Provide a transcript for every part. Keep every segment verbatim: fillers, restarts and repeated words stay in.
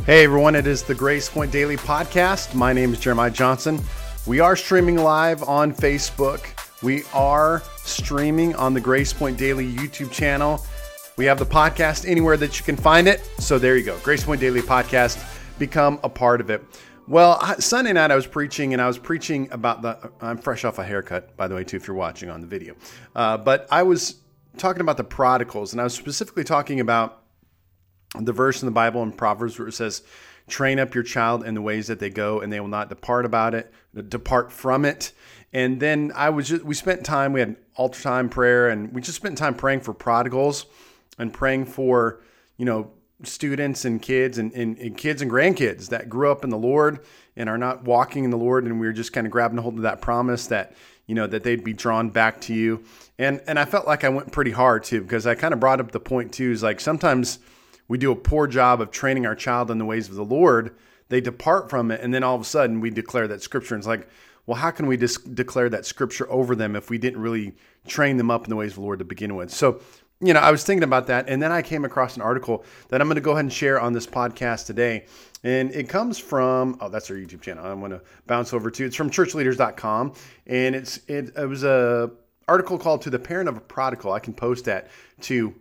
Hey everyone, it is the Grace Point Daily Podcast. My name is Jeremiah Johnson. We are streaming live on Facebook. We are streaming on the Grace Point Daily YouTube channel. We have the podcast anywhere that you can find it. So there you go, Grace Point Daily Podcast. Become a part of it. Well, Sunday night I was preaching and I was preaching about the, I'm fresh off a haircut, by the way, too, if you're watching on the video. Uh, but I was talking about the prodigals, and I was specifically talking about the verse in the Bible in Proverbs where it says, train up your child in the ways that they go and they will not depart about it, depart from it. And then I was just, we spent time, we had altar time prayer, and we just spent time praying for prodigals and praying for, you know, students and kids and, and, and kids and grandkids that grew up in the Lord and are not walking in the Lord. And we were just kind of grabbing hold of that promise that, you know, that they'd be drawn back to you. And, and I felt like I went pretty hard too, because I kind of brought up the point too, is like sometimes we do a poor job of training our child in the ways of the Lord. They depart from it, and then all of a sudden we declare that scripture. And it's like, well, how can we just declare that scripture over them if we didn't really train them up in the ways of the Lord to begin with? So, you know, I was thinking about that, and then I came across an article that I'm going to go ahead and share on this podcast today. And it comes from, oh, that's our YouTube channel. I'm going to bounce over to, it's from church leaders dot com. And it's it, it was a article called To the Parent of a Prodigal. I can post that to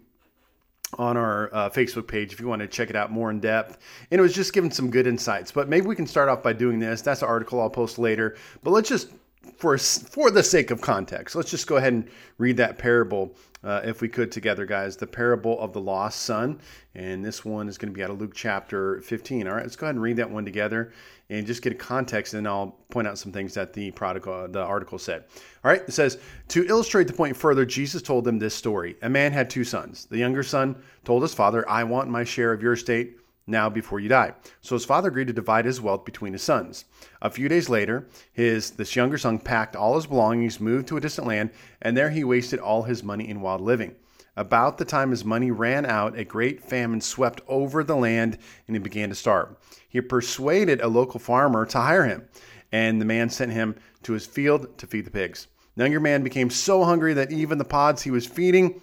on our uh, Facebook page if you want to check it out more in depth. And it was just giving some good insights. But maybe we can start off by doing this. That's an article I'll post later. But let's just, for for the sake of context, let's just go ahead and read that parable, uh, if we could together, guys. The parable of the lost son. And this one is going to be out of Luke chapter fifteen. All right, let's go ahead and read that one together and just get a context, and then I'll point out some things that the prodigal, the article said. All right, it says, to illustrate the point further, Jesus told them this story. A man had two sons. The younger son told his father, I want my share of your estate now before you die. So his father agreed to divide his wealth between his sons. A few days later, his this younger son packed all his belongings, moved to a distant land, and there he wasted all his money in wild living. About the time his money ran out, a great famine swept over the land, and he began to starve. He persuaded a local farmer to hire him, and the man sent him to his field to feed the pigs. The younger man became so hungry that even the pods he was feeding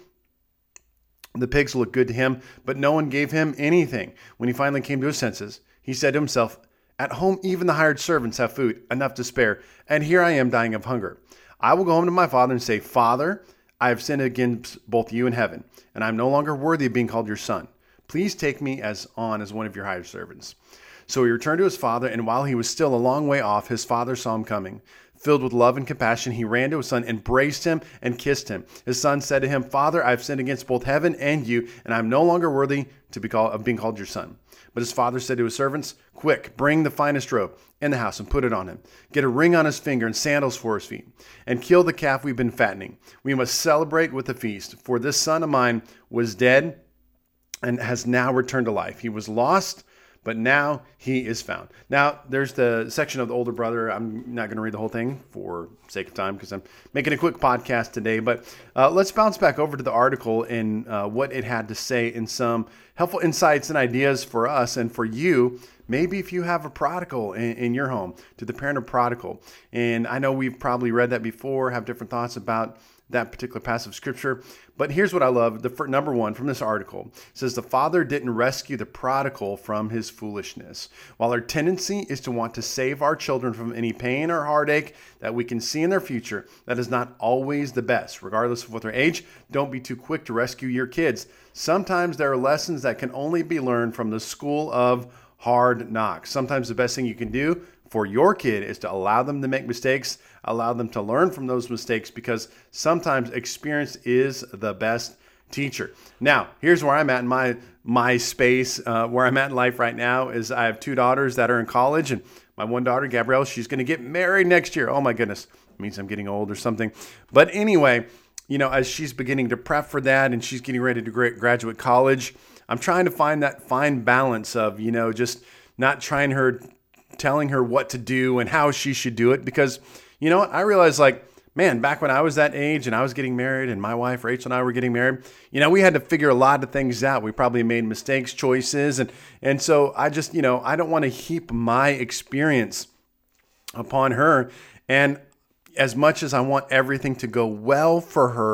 the pigs looked good to him, but no one gave him anything. When he finally came to his senses, he said to himself, at home even the hired servants have food, enough to spare, and here I am dying of hunger. I will go home to my father and say, Father, I have sinned against both you and heaven, and I am no longer worthy of being called your son. Please take me as on as one of your hired servants. So he returned to his father, and while he was still a long way off, his father saw him coming. Filled with love and compassion, he ran to his son, embraced him, and kissed him. His son said to him, Father, I have sinned against both heaven and you, and I am no longer worthy to be called, of being called your son. But his father said to his servants, quick, bring the finest robe in the house and put it on him. Get a ring on his finger and sandals for his feet, and kill the calf we've been fattening. We must celebrate with a feast, for this son of mine was dead and has now returned to life. He was lost, but now he is found. Now, there's the section of the older brother. I'm not going to read the whole thing for sake of time because I'm making a quick podcast today. But uh, let's bounce back over to the article and uh, what it had to say and some helpful insights and ideas for us and for you. Maybe if you have a prodigal in, in your home, to the parent of prodigal. And I know we've probably read that before, have different thoughts about that particular passage of scripture. But here's what I love. The first, number one from this article says the father didn't rescue the prodigal from his foolishness. While our tendency is to want to save our children from any pain or heartache that we can see in their future, that is not always the best. Regardless of what their age, don't be too quick to rescue your kids. Sometimes there are lessons that can only be learned from the school of hard knocks. Sometimes the best thing you can do for your kid is to allow them to make mistakes, allow them to learn from those mistakes, because sometimes experience is the best teacher. Now, here's where I'm at in my my space, uh, where I'm at in life right now is I have two daughters that are in college, and my one daughter, Gabrielle, she's going to get married next year. Oh my goodness, it means I'm getting old or something. But anyway, you know, as she's beginning to prep for that and she's getting ready to graduate college, I'm trying to find that fine balance of, you know, just not trying her telling her what to do and how she should do it. Because, you know what, I realized like, man, back when I was that age and I was getting married and my wife, Rachel, and I were getting married, you know, we had to figure a lot of things out. We probably made mistakes, choices. And, and so I just, you know, I don't want to heap my experience upon her. And as much as I want everything to go well for her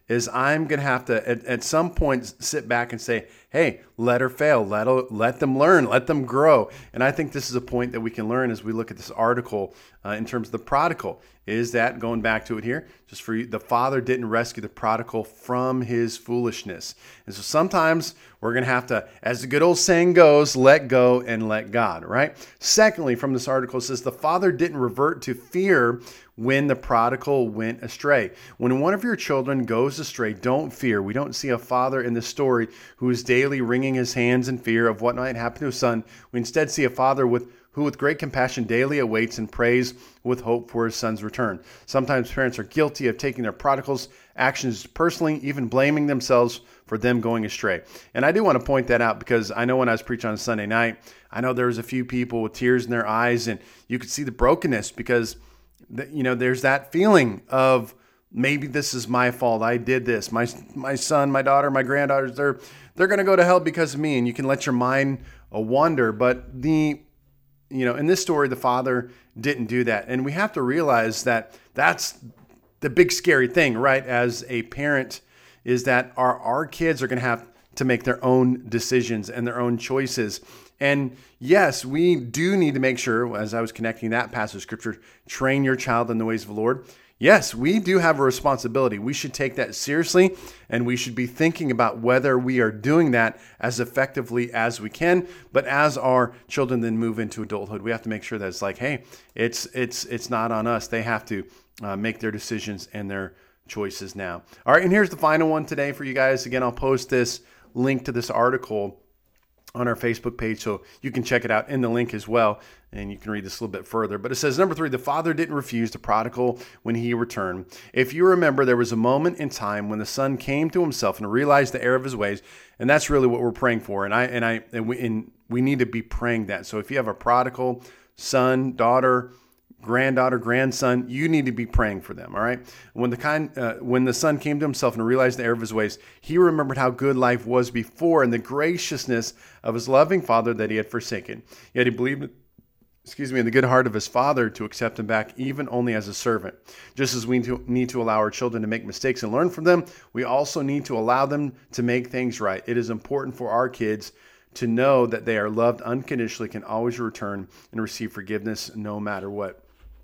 is I'm going to have to, at, at some point, sit back and say, hey, let her fail. Let, her, let them learn. Let them grow. And I think this is a point that we can learn as we look at this article uh, in terms of the prodigal. Is that, going back to it here, just for you, the father didn't rescue the prodigal from his foolishness. And so sometimes we're going to have to, as the good old saying goes, let go and let God, right? Secondly, from this article, it says the father didn't revert to fear when the prodigal went astray. When one of your children goes astray, don't fear. We don't see a father in this story who is daily wringing his hands in fear of what might happen to his son. We instead see a father with who with great compassion daily awaits and prays with hope for his son's return. Sometimes parents are guilty of taking their prodigals' actions personally, even blaming themselves for them going astray. And I do want to point that out because I know when I was preaching on Sunday night, I know there was a few people with tears in their eyes, and you could see the brokenness because, you know, there's that feeling of maybe this is my fault. I did this. My my son, my daughter, my granddaughters, they're they're going to go to hell because of me. And you can let your mind uh, wander. But the You know, in this story, the father didn't do that. And we have to realize that that's the big scary thing, right? As a parent, is that our, our kids are going to have to make their own decisions and their own choices. And yes, we do need to make sure, as I was connecting that passage of scripture, train your child in the ways of the Lord. Yes, we do have a responsibility. We should take that seriously, and we should be thinking about whether we are doing that as effectively as we can. But as our children then move into adulthood, we have to make sure that it's like, hey, it's it's it's not on us. They have to uh, make their decisions and their choices now. All right, and here's the final one today for you guys. Again, I'll post this link to this article on our Facebook page, so you can check it out in the link as well, and you can read this a little bit further. But it says, number three, the father didn't refuse the prodigal when he returned. If you remember, there was a moment in time when the son came to himself and realized the error of his ways, and that's really what we're praying for. And I and I and we, and we need to be praying that. So if you have a prodigal son, daughter, granddaughter, grandson, you need to be praying for them, all right? When the kind, uh, when the son came to himself and realized the error of his ways, he remembered how good life was before and the graciousness of his loving father that he had forsaken. Yet he believed, excuse me, in the good heart of his father to accept him back, even only as a servant. Just as we need to, need to allow our children to make mistakes and learn from them, we also need to allow them to make things right. It is important for our kids to know that they are loved unconditionally, can always return and receive forgiveness no matter what.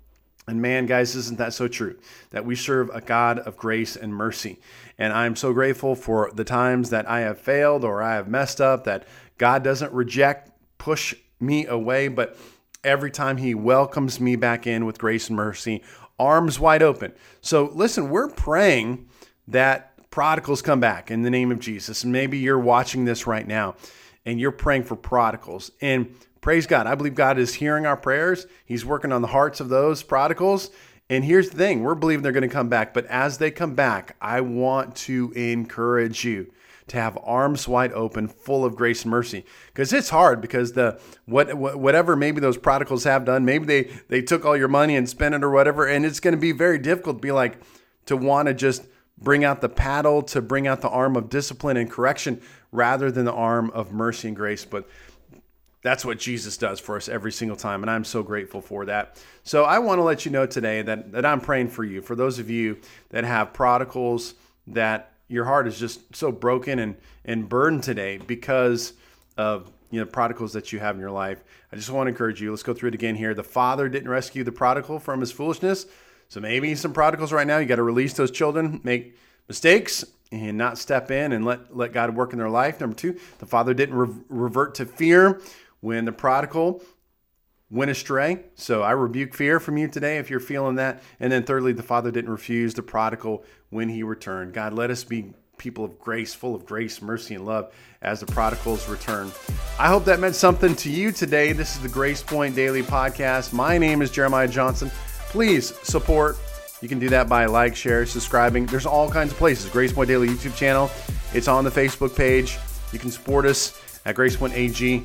And man, guys, isn't that so true? That we serve a God of grace and mercy. And I'm so grateful for the times that I have failed or I have messed up, that God doesn't reject, push me away, but every time he welcomes me back in with grace and mercy, arms wide open. So listen, we're praying that prodigals come back in the name of Jesus. And maybe you're watching this right now and you're praying for prodigals. And praise God. I believe God is hearing our prayers. He's working on the hearts of those prodigals. And here's the thing. We're believing they're going to come back. But as they come back, I want to encourage you to have arms wide open, full of grace and mercy. Because it's hard because the what whatever maybe those prodigals have done, maybe they, they took all your money and spent it or whatever. And it's going to be very difficult to be like, to want to just bring out the paddle, to bring out the arm of discipline and correction rather than the arm of mercy and grace. But that's what Jesus does for us every single time, and I'm so grateful for that. So I want to let you know today that, that I'm praying for you. For those of you that have prodigals, that your heart is just so broken and, and burdened today because of, you know, prodigals that you have in your life. I just want to encourage you. Let's go through it again here. The father didn't rescue the prodigal from his foolishness. So maybe some prodigals right now, you got to release those children, make mistakes, and not step in and let, let God work in their life. Number two, the father didn't re- revert to fear when the prodigal went astray. So I rebuke fear from you today if you're feeling that. And then thirdly, the father didn't refuse the prodigal when he returned. God, let us be people of grace, full of grace, mercy, and love as the prodigals return. I hope that meant something to you today. This is the Grace Point Daily Podcast. My name is Jeremiah Johnson. Please support. You can do that by like, share, subscribing. There's all kinds of places. Grace Point Daily YouTube channel. It's on the Facebook page. You can support us at grace point a g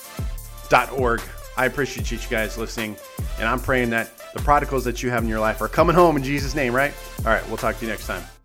dot org. I appreciate you guys listening, and I'm praying that the prodigals that you have in your life are coming home in Jesus' name, right? All right, we'll talk to you next time.